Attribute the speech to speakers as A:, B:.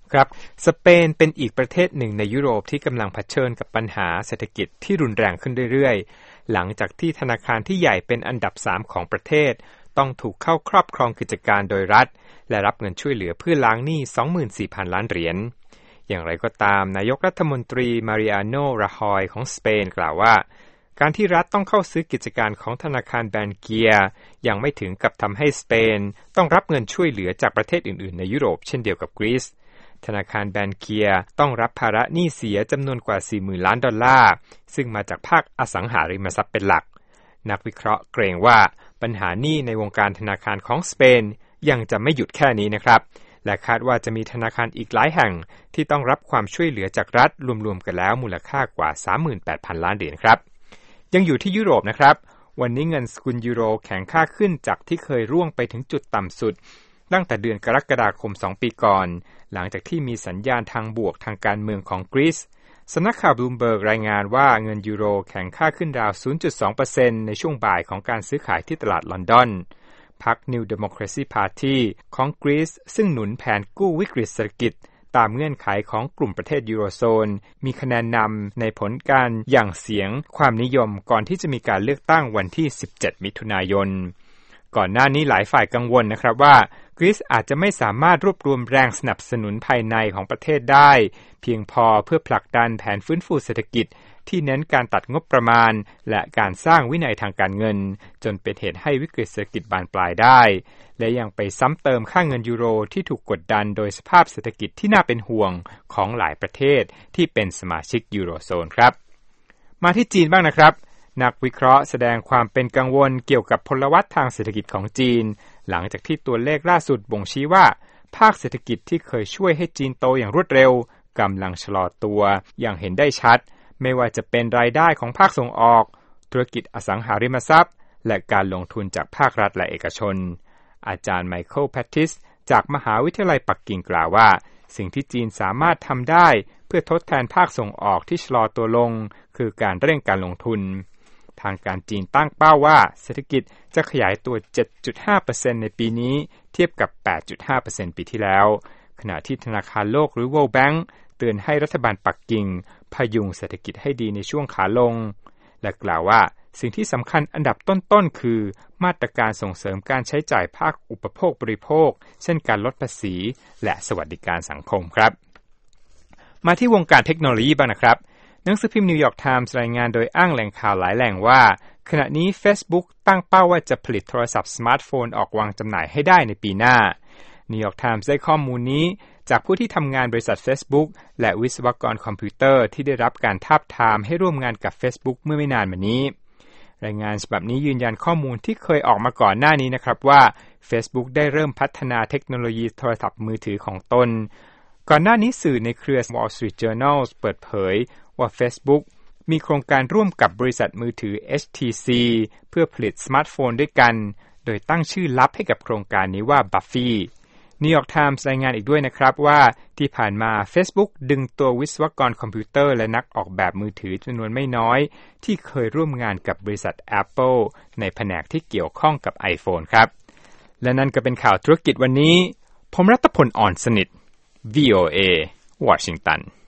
A: ครับสเปนเป็นอีกประเทศหนึ่งในยุโรปที่กำลังเผชิญกับปัญหาเศรษฐกิจที่รุนแรงขึ้นเรื่อยๆหลังจากที่ธนาคารที่ใหญ่เป็นอันดับ3ของประเทศต้องถูกเข้าครอบครองกิจการโดยรัฐและรับเงินช่วยเหลือเพื่อล้างหนี้ 24,000 ล้านเหรียญอย่างไรก็ตามนายกรัฐมนตรีมาริอาโน ราฮอยของสเปนกล่าวว่าการที่รัฐต้องเข้าซื้อกิจการของธนาคารแบนเกียยังไม่ถึงกับทำให้สเปนต้องรับเงินช่วยเหลือจากประเทศอื่นๆในยุโรปเช่นเดียวกับกรีซธนาคารแบนเกียต้องรับภาระหนี้เสียจำนวนกว่า 40,000 ล้านดอลลาร์ซึ่งมาจากภาคอสังหาริมทรัพย์เป็นหลักนักวิเคราะห์เกรงว่าปัญหาหนี้ในวงการธนาคารของสเปนยังจะไม่หยุดแค่นี้นะครับและคาดว่าจะมีธนาคารอีกหลายแห่งที่ต้องรับความช่วยเหลือจากรัฐรวมๆกันแล้วมูลค่ากว่า 38,000 ล้านเหรียญครับยังอยู่ที่ยุโรปนะครับวันนี้เงินสกุลยูโรแข็งค่าขึ้นจากที่เคยร่วงไปถึงจุดต่ำสุดตั้งแต่เดือนกรกฎาคม2ปีก่อนหลังจากที่มีสัญญาณทางบวกทางการเมืองของกรีซสำนักข่าวบลูมเบิร์กรายงานว่าเงินยูโรแข็งค่าขึ้นราว 0.2% ในช่วงบ่ายของการซื้อขายที่ตลาดลอนดอนพรรค New Democracy Party ของกรีซซึ่งหนุนแผนกู้วิกฤตเศรษฐกิจตามเงื่อนไขของกลุ่มประเทศยูโรโซนมีคะแนนนำในผลการหยั่งเสียงความนิยมก่อนที่จะมีการเลือกตั้งวันที่17มิถุนายนก่อนหน้านี้หลายฝ่ายกังวลนะครับว่ากรีซอาจจะไม่สามารถรวบรวมแรงสนับสนุนภายในของประเทศได้เพียงพอเพื่อผลักดันแผนฟื้นฟูเศรษฐกิจที่เน้นการตัดงบประมาณและการสร้างวินัยทางการเงินจนเป็นเหตุให้วิกฤตเศรษฐกิจบานปลายได้และยังไปซ้ำเติมค่าเงินยูโรที่ถูกกดดันโดยสภาพเศรษฐกิจที่น่าเป็นห่วงของหลายประเทศที่เป็นสมาชิกยูโรโซนครับมาที่จีนบ้างนะครับนักวิเคราะห์แสดงความเป็นกังวลเกี่ยวกับพลวัตทางเศรษฐกิจของจีนหลังจากที่ตัวเลขล่าสุดบ่งชี้ว่าภาคเศรษฐกิจที่เคยช่วยให้จีนโตอย่างรวดเร็วกำลังชะลอตัวอย่างเห็นได้ชัดไม่ว่าจะเป็นรายได้ของภาคส่งออกธุรกิจอสังหาริมทรัพย์และการลงทุนจากภาครัฐและเอกชนอาจารย์ไมเคิลแพตติสจากมหาวิทยาลัยปักกิ่งกล่าวว่าสิ่งที่จีนสามารถทำได้เพื่อทดแทนภาคส่งออกที่ชะลอตัวลงคือการเร่งการลงทุนทางการจีนตั้งเป้าว่าเศรษฐกิจจะขยายตัว 7.5% ในปีนี้เทียบกับ 8.5% ปีที่แล้วขณะที่ธนาคารโลกหรือ World Bank เตือนให้รัฐบาลปักกิ่งพยุงเศรษฐกิจให้ดีในช่วงขาลงและกล่าวว่าสิ่งที่สำคัญอันดับต้นๆคือมาตรการส่งเสริมการใช้จ่ายภาคอุปโภคบริโภคเช่นการลดภาษีและสวัสดิการสังคมครับมาที่วงการเทคโนโลยีบ้างนะครับหนังสือพิมพ์นิวยอร์กไทมส์รายงานโดยอ้างแหล่งข่าวหลายแหล่งว่าขณะนี้ Facebook ตั้งเป้าว่าจะผลิตโทรศัพท์สมาร์ทโฟนออกวางจำหน่ายให้ได้ในปีหน้านิวยอร์กไทมส์ได้ข้อมูลนี้จากผู้ที่ทำงานบริษัท Facebook และวิศวกรคอมพิวเตอร์ที่ได้รับการทาบทามให้ร่วมงานกับ Facebook เมื่อไม่นานมานี้รายงานฉบับนี้ยืนยันข้อมูลที่เคยออกมาก่อนหน้านี้นะครับว่า Facebook ได้เริ่มพัฒนาเทคโนโลยีโทรศัพท์มือถือของตนก่อนหน้านี้สื่อในเครือ Wall Street Journal เปิดเผยว่า Facebook มีโครงการร่วมกับบริษัทมือถือ HTC เพื่อผลิตสมาร์ทโฟนด้วยกันโดยตั้งชื่อลับให้กับโครงการนี้ว่า Buffy New York Times รายงานอีกด้วยนะครับว่าที่ผ่านมา Facebook ดึงตัววิศวกรคอมพิวเตอร์และนักออกแบบมือถือจำนวนไม่น้อยที่เคยร่วมงานกับบริษัท Apple ในแผนกที่เกี่ยวข้องกับ iPhone ครับและนั่นก็เป็นข่าวธุรกิจวันนี้ผมรัตพล อ่อนสนิท VOA วอชิงตัน